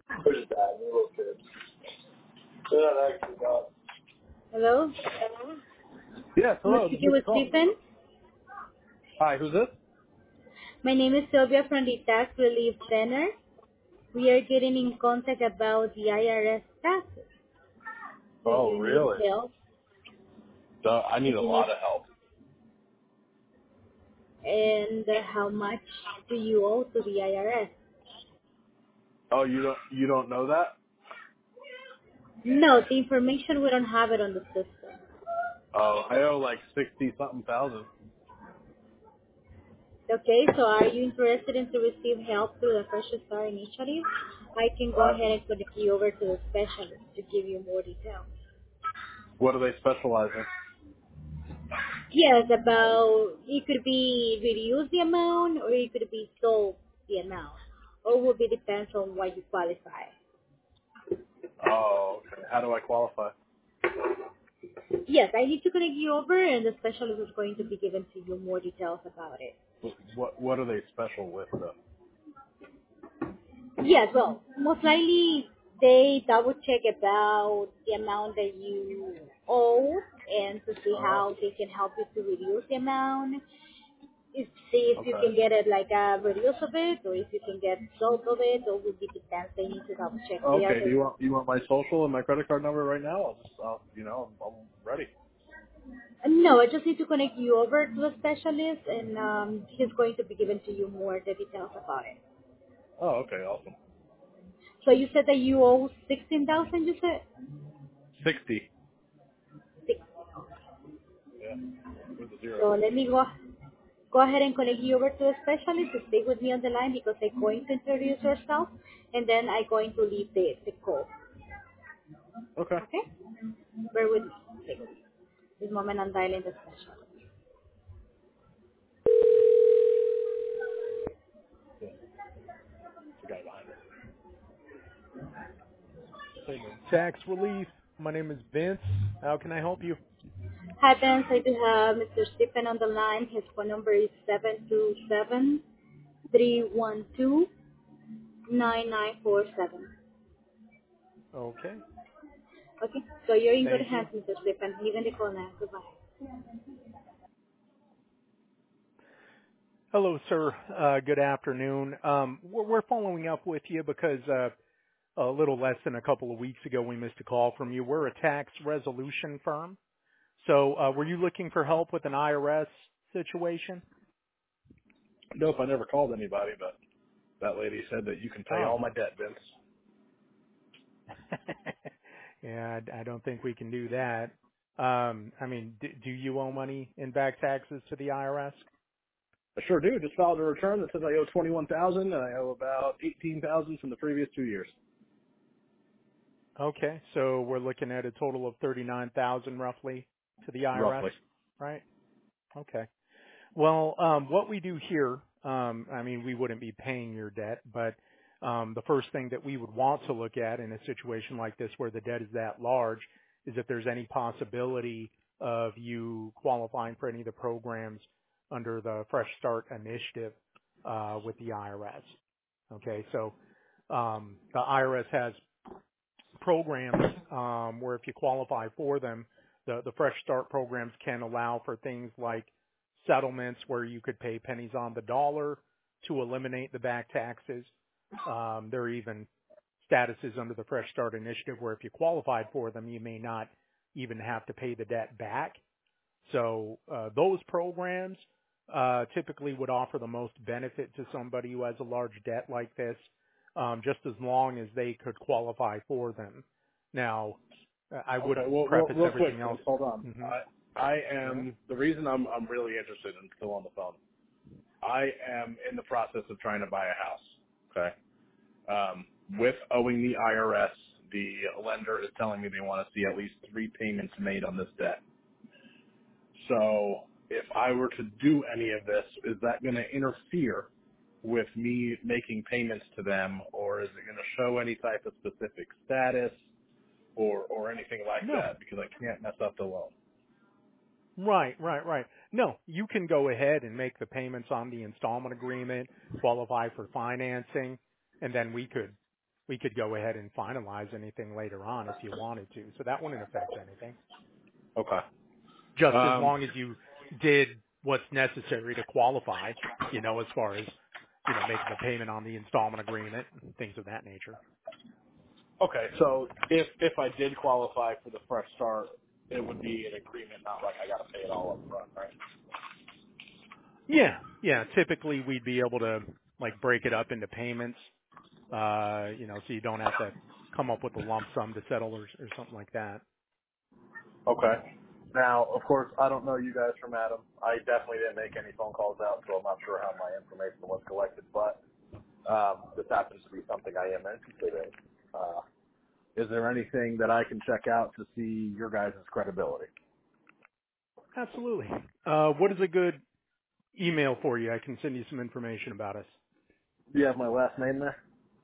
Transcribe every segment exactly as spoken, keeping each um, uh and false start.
There's that. They're little kids. They're not actually dogs. Hello? Yes, I'm hello. Just speaking missed with a call. Stephen. Hi, who's this? My name is Sylvia from the Tax Relief Center. We are getting in contact about the I R S taxes. Do Oh, you need really? help? So I Do need a you lot need, of help. and uh, how much do you owe to the I R S? Oh, you don't you don't know that? No, the information, we don't have it on the system. Oh, I owe like sixty something thousand. Okay, so are you interested in to receive help through the Fresh Start initiative? I can go Uh, ahead and connect you over to the specialist to give you more details. what do they specialize in? Yes, about it could be reduce the amount or it could be sold the amount. Or will be depends on what you qualify. Oh, okay. How do I qualify? Yes, I need to connect you over and the specialist is going to be given to you more details about it. What what are they special with though? Yes, well, most likely they double check about the amount that you owe and to see Oh, how they can help you to reduce the amount. If see if you okay. can get it like a reduce of it or if you can get sold of it or will be depends. They need to double check. They are Okay. Do the you want you want my social and my credit card number right now? I'll just I'll, you know I'm, I'm ready. no, I just need to connect you over to a specialist and um, he's going to be given to you more the details about it. Oh, okay. Awesome. So you said that you owe sixteen thousand. You said Sixty. six. Yeah. With a zero. So let me go go ahead and connect you over to a specialist to stay with me on the line because I'm going to introduce yourself and then I'm going to leave the, the call. Okay. Okay? Bear with me. Stay with me. This moment I'm dialing the specialist. Yeah. The guy behind her. Say no. Tax Relief. My name is Vince. How can I help you? Hi, Ben. I do have Mister Stephen on the line. His phone number is seven two seven three one two nine nine four seven. Okay. Okay, so you're in good Thank hands, you. Mister Stephen. Leaving the call now. Goodbye. Hello, sir. Uh, good afternoon. Um, we're, we're following up with you because uh, a little less than a couple of weeks ago we missed a call from you. We're a tax resolution firm. So uh, were you looking for help with an I R S situation? Nope, I never called anybody, but that lady said that you can pay Oh. all my debt, Vince. yeah, I, I don't think we can do that. Um, I mean, d- do you owe money in back taxes to the I R S? I sure do. Just filed a return that says I owe twenty-one thousand, and I owe about eighteen thousand from the previous two years. Okay, so we're looking at a total of thirty-nine thousand roughly to the I R S, Roughly. right? Okay. Well, um, what we do here, um, I mean, we wouldn't be paying your debt, but um, the first thing that we would want to look at in a situation like this where the debt is that large is if there's any possibility of you qualifying for any of the programs under the Fresh Start initiative uh, with the I R S. Okay, so um, the I R S has programs um, where if you qualify for them, the, the Fresh Start programs can allow for things like settlements where you could pay pennies on the dollar to eliminate the back taxes. Um, there are even statuses under the Fresh Start initiative where if you qualified for them, you may not even have to pay the debt back. So uh, those programs uh, typically would offer the most benefit to somebody who has a large debt like this, um, just as long as they could qualify for them. Now, uh, I would Okay, well, real, preface real quick, everything else. Vince, hold on. hmm I I Yeah. am the reason I'm I'm really interested and still on the phone. I am in the process of trying to buy a house. Okay. Um, with owing the I R S, the lender is telling me they want to see at least three payments made on this debt. So if I were to do any of this, is that going to interfere with me making payments to them, or is it going to show any type of specific status or or anything like No. that? Because I can't mess up the loan. Right, right, right. No, you can go ahead and make the payments on the installment agreement, qualify for financing, and then we could we could go ahead and finalize anything later on if you wanted to. So that wouldn't affect anything. Okay. Just as Um, long as you did what's necessary to qualify, you know, as far as, you know, making the payment on the installment agreement and things of that nature. okay. So if if I did qualify for the fresh start, it would be an agreement, not like I got to pay it all up front, right? Yeah, yeah. Typically we'd be able to like break it up into payments, uh, you know, so you don't have to come up with a lump sum to settle or, or something like that. Okay. Now, of course, I don't know you guys from Adam. I definitely didn't make any phone calls out, so I'm not sure how my information was collected, but um, this happens to be something I am interested in. Uh, is there anything that I can check out to see your guys' credibility? Absolutely. Uh, what is a good email for you? I can send you some information about us. Do you have my last name there?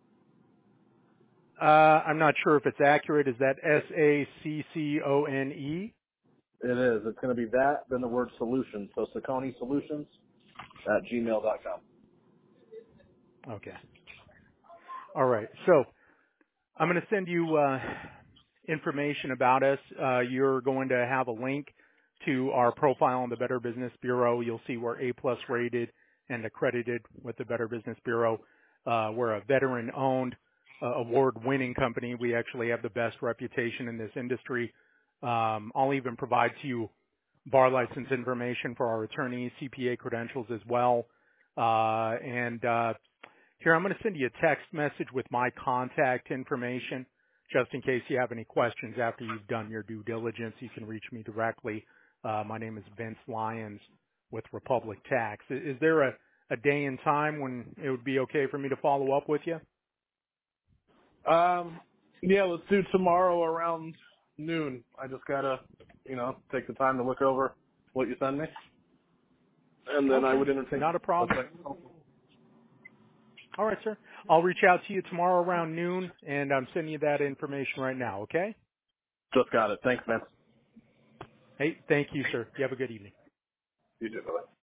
Uh, I'm not sure if it's accurate. Is that S A C C O N E? It is. It's going to be that, then the word solutions. So Saccone Solutions at gmail dot com. Okay. All right. So I'm going to send you uh, information about us. Uh, you're going to have a link to our profile on the Better Business Bureau. You'll see we're A plus rated and accredited with the Better Business Bureau. Uh, we're a veteran-owned, uh, award-winning company. We actually have the best reputation in this industry. Um, I'll even provide to you bar license information for our attorneys, C P A credentials as well. Uh, and uh, here, I'm going to send you a text message with my contact information, just in case you have any questions after you've done your due diligence. You can reach me directly. Uh, my name is Vince Lyons with Republic Tax. I- Is there a, a day and time when it would be okay for me to follow up with you? Um, yeah, let's do tomorrow around noon. I just got to, you know, take the time to look over what you send me, and then I Okay, would entertain. not a problem. Okay. All right, sir. I'll reach out to you tomorrow around noon, and I'm sending you that information right now, okay? Just got it. Thanks, man. Hey, thank you, sir. You have a good evening. You too. Bye.